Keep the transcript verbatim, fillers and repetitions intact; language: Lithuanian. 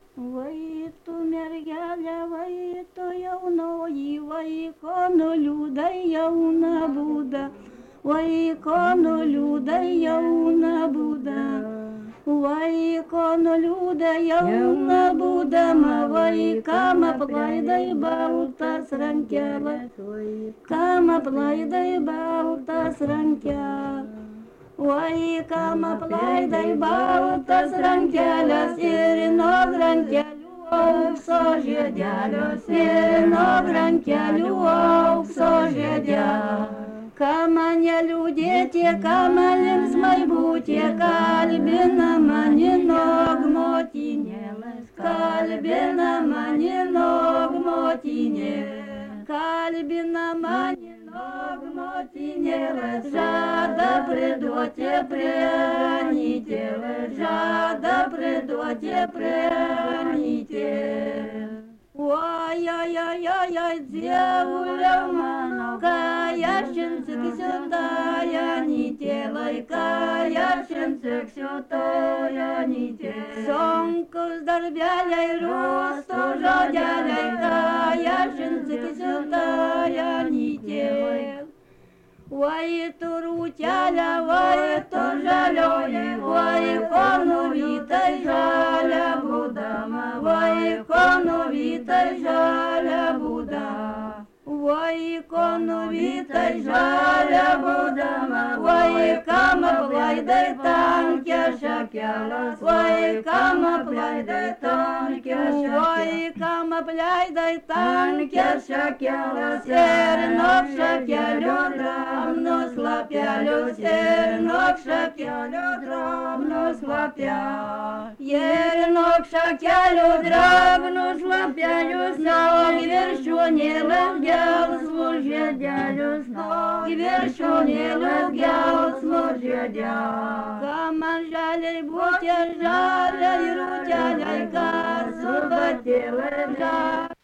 Vai tu mergelė, vai tu jaunoji, vaiko nuliūdai jauna būda, vaiko nuliūdai jauna būda, vaiko nuliūdai jauna būdama, vaikam aplaidai baltas rankelas, vaikam aplaidai baltas rankelas. Vaikam aplaidai baltas rankelės ir nuo rankelių aukso žiedelius ir nuo rankelių aukso žiedelius. Ką man neliūdėti, ką man linksmai būti, kalbina mani nog motinėlas, kalbina mani nog motinė, kalbina mani. Nog motinėlas žada priduoti prie anytėlas, žada priduoti prie anytėlas. Oi, oi, oi, oi, oi, dievuliau mano, ką aš jums sakysiu tai anytėlai, ką aš jums sakysiu tai anytėlai. Sunkus darbeliai, rūstų žodeliai, ką aš jums sakysiu tai anytėlai. Oi, tu rūtelė, oi, tu žalioji, oi, ko nuvytai žalia būdama, oi, ko nuvytai žalia būdama, oi, ko nuvytai žalia būdama, oi, kam aplaidai tankia šakelas, oi, kam aplaidai tankia šakelas, oi, kam aplaidai tankia šakelas ir nuo šakelių drobnus lapelius ir nuo šakelių drobnus lapelius ir nuo šakelių drobnus lapelius nuo viršūnėlės gelsvus žiedelius nuo viršūnėlės gelsvus žiedelius. Ką man žaliai būti žaliai rūteliai, ką su batėlai žaliai.